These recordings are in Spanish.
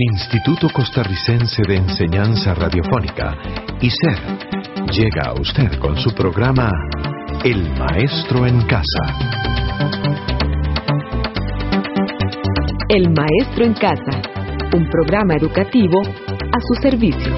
Instituto Costarricense de Enseñanza Radiofónica, ICER, llega a usted con su programa El Maestro en Casa. El Maestro en Casa, un programa educativo a su servicio.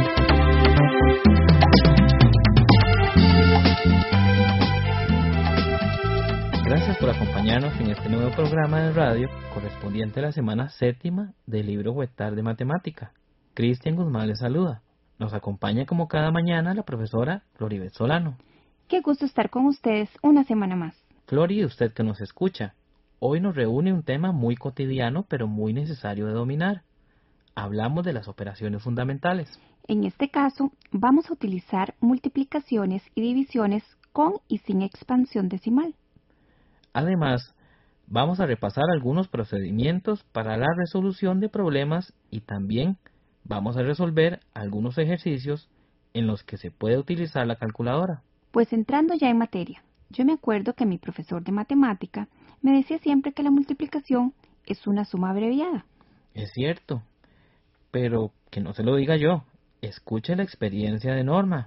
Gracias por acompañarnos en este nuevo programa de radio correspondiente a la semana 7ª del libro Huetar de Matemática. Cristian Guzmán les saluda. Nos acompaña como cada mañana la profesora Floribet Solano. Qué gusto estar con ustedes una semana más. Flori, usted que nos escucha, hoy nos reúne un tema muy cotidiano pero muy necesario de dominar. Hablamos de las operaciones fundamentales. En este caso, vamos a utilizar multiplicaciones y divisiones con y sin expansión decimal. Además, vamos a repasar algunos procedimientos para la resolución de problemas y también vamos a resolver algunos ejercicios en los que se puede utilizar la calculadora. Pues entrando ya en materia, yo me acuerdo que mi profesor de matemática me decía siempre que la multiplicación es una suma abreviada. Es cierto, pero que no se lo diga yo. Escuche la experiencia de Norma.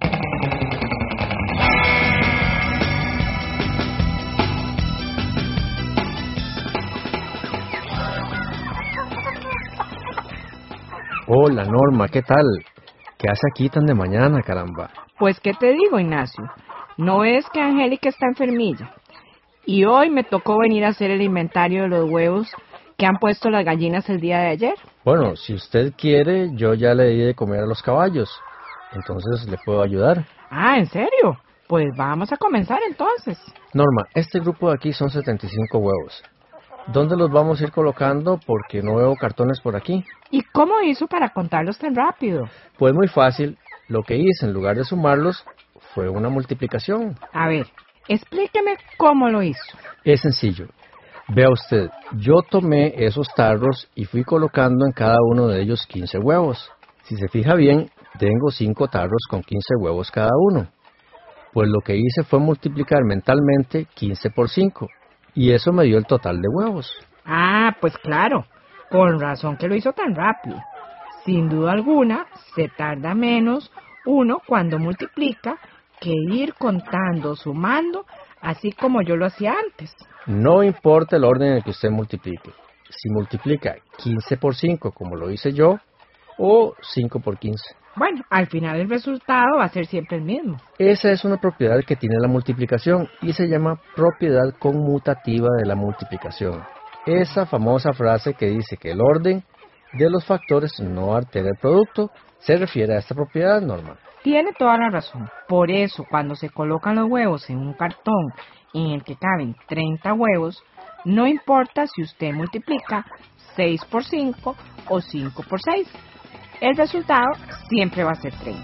Hola Norma, ¿qué tal? ¿Qué hace aquí tan de mañana, caramba? Pues, ¿qué te digo, Ignacio? No es que Angélica está enfermilla. Y hoy me tocó venir a hacer el inventario de los huevos que han puesto las gallinas el día de ayer. Bueno, si usted quiere, yo ya le di de comer a los caballos. Entonces, ¿le puedo ayudar? Ah, ¿en serio? Pues vamos a comenzar entonces. Norma, este grupo de aquí son 75 huevos. ¿Dónde los vamos a ir colocando? Porque no veo cartones por aquí. ¿Y cómo hizo para contarlos tan rápido? Pues muy fácil. Lo que hice en lugar de sumarlos fue una multiplicación. A ver, explíqueme cómo lo hizo. Es sencillo. Vea usted, yo tomé esos tarros y fui colocando en cada uno de ellos 15 huevos. Si se fija bien, tengo 5 tarros con 15 huevos cada uno. Pues lo que hice fue multiplicar mentalmente 15 por 5. Y eso me dio el total de huevos. Ah, pues claro. Con razón que lo hizo tan rápido. Sin duda alguna, se tarda menos uno cuando multiplica que ir contando, sumando, así como yo lo hacía antes. No importa el orden en el que usted multiplique. Si multiplica 15 por 5, como lo hice yo, o 5 por 15. Bueno, al final el resultado va a ser siempre el mismo. Esa es una propiedad que tiene la multiplicación y se llama propiedad conmutativa de la multiplicación. Esa famosa frase que dice que el orden de los factores no altera el producto se refiere a esta propiedad, Norma. Tiene toda la razón. Por eso, cuando se colocan los huevos en un cartón en el que caben 30 huevos, no importa si usted multiplica 6 por 5 o 5 por 6. El resultado siempre va a ser 30.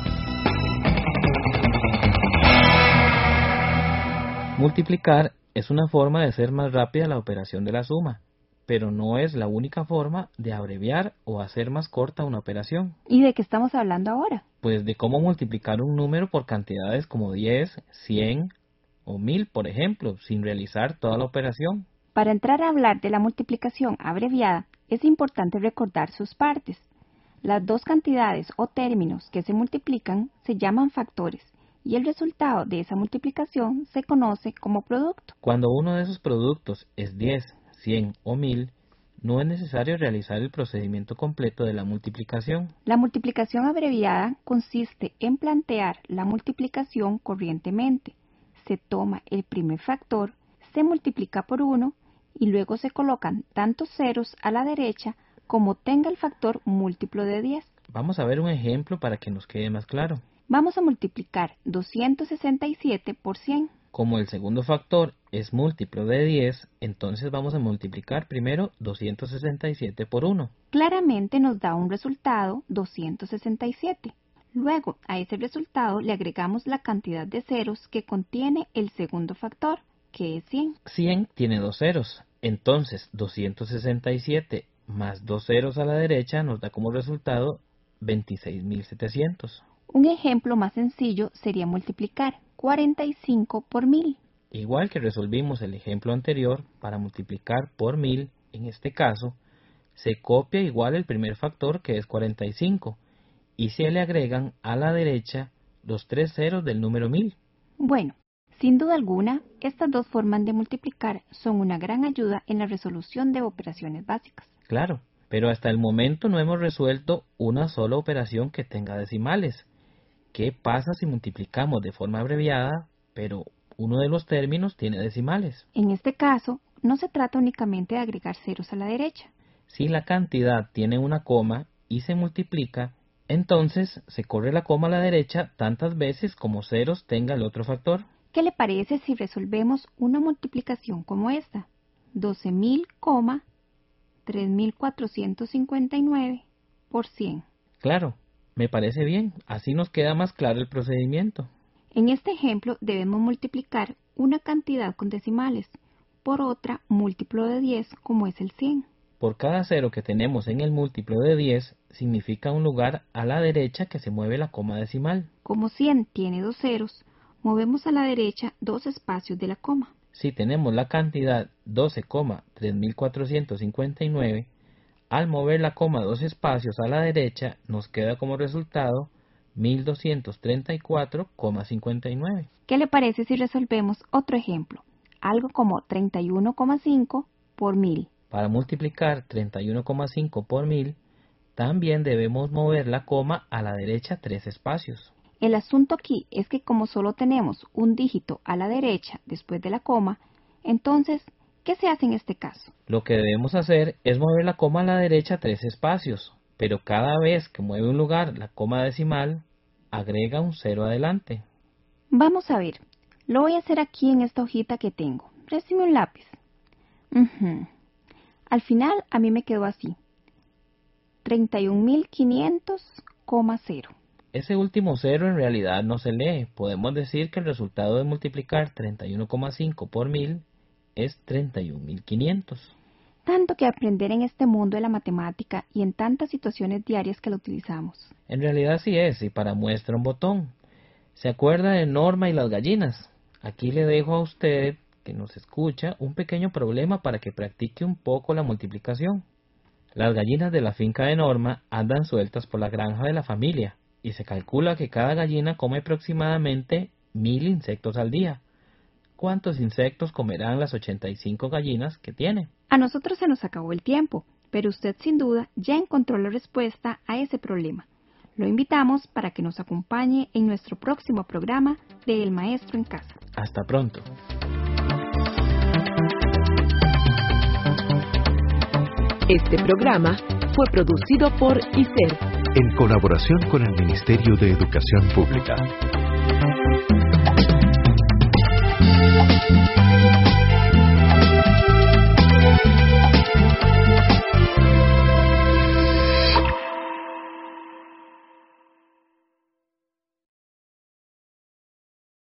Multiplicar es una forma de hacer más rápida la operación de la suma, pero no es la única forma de abreviar o hacer más corta una operación. ¿Y de qué estamos hablando ahora? Pues de cómo multiplicar un número por cantidades como 10, 100 o 1000, por ejemplo, sin realizar toda la operación. Para entrar a hablar de la multiplicación abreviada, es importante recordar sus partes. Las dos cantidades o términos que se multiplican se llaman factores y el resultado de esa multiplicación se conoce como producto. Cuando uno de esos productos es 10, 100 o 1000, no es necesario realizar el procedimiento completo de la multiplicación. La multiplicación abreviada consiste en plantear la multiplicación corrientemente. Se toma el primer factor, se multiplica por 1 y luego se colocan tantos ceros a la derecha como tenga el factor múltiplo de 10. Vamos a ver un ejemplo para que nos quede más claro. Vamos a multiplicar 267 por 100. Como el segundo factor es múltiplo de 10, entonces vamos a multiplicar primero 267 por 1. Claramente nos da un resultado 267. Luego, a ese resultado le agregamos la cantidad de ceros que contiene el segundo factor, que es 100. 100 tiene dos ceros, entonces 267 más 2 ceros a la derecha nos da como resultado 26.700. Un ejemplo más sencillo sería multiplicar 45 por 1000. Igual que resolvimos el ejemplo anterior, para multiplicar por 1000, en este caso, se copia igual el primer factor, que es 45, y se le agregan a la derecha los 3 ceros del número 1000. Bueno, sin duda alguna, estas dos formas de multiplicar son una gran ayuda en la resolución de operaciones básicas. Claro, pero hasta el momento no hemos resuelto una sola operación que tenga decimales. ¿Qué pasa si multiplicamos de forma abreviada, pero uno de los términos tiene decimales? En este caso, no se trata únicamente de agregar ceros a la derecha. Si la cantidad tiene una coma y se multiplica, entonces se corre la coma a la derecha tantas veces como ceros tenga el otro factor. ¿Qué le parece si resolvemos una multiplicación como esta? 12.000, 3.459 por 100. Claro, me parece bien, así nos queda más claro el procedimiento. En este ejemplo debemos multiplicar una cantidad con decimales por otra múltiplo de 10, como es el 100. Por cada cero que tenemos en el múltiplo de 10, significa un lugar a la derecha que se mueve la coma decimal. Como 100 tiene 2 ceros, movemos a la derecha 2 espacios de la coma. Si tenemos la cantidad 12,3459, al mover la coma 2 espacios a la derecha, nos queda como resultado 1234,59. ¿Qué le parece si resolvemos otro ejemplo? Algo como 31,5 por 1000. Para multiplicar 31,5 por 1000, también debemos mover la coma a la derecha 3 espacios. El asunto aquí es que como solo tenemos un dígito a la derecha después de la coma, entonces, ¿qué se hace en este caso? Lo que debemos hacer es mover la coma a la derecha 3 espacios, pero cada vez que mueve un lugar la coma decimal, agrega un 0 adelante. Vamos a ver, lo voy a hacer aquí en esta hojita que tengo. Présteme un lápiz. Al final a mí me quedó así, 31.500,0. Ese último cero en realidad no se lee. Podemos decir que el resultado de multiplicar 31,5 por 1000 es 31.500. Tanto que aprender en este mundo de la matemática y en tantas situaciones diarias que lo utilizamos. En realidad sí es, y para muestra un botón. ¿Se acuerda de Norma y las gallinas? Aquí le dejo a usted, que nos escucha, un pequeño problema para que practique un poco la multiplicación. Las gallinas de la finca de Norma andan sueltas por la granja de la familia, y se calcula que cada gallina come aproximadamente 1000 insectos al día. ¿Cuántos insectos comerán las 85 gallinas que tiene? A nosotros se nos acabó el tiempo, pero usted sin duda ya encontró la respuesta a ese problema. Lo invitamos para que nos acompañe en nuestro próximo programa de El Maestro en Casa. Hasta pronto. Este programa fue producido por ICER, en colaboración con el Ministerio de Educación Pública.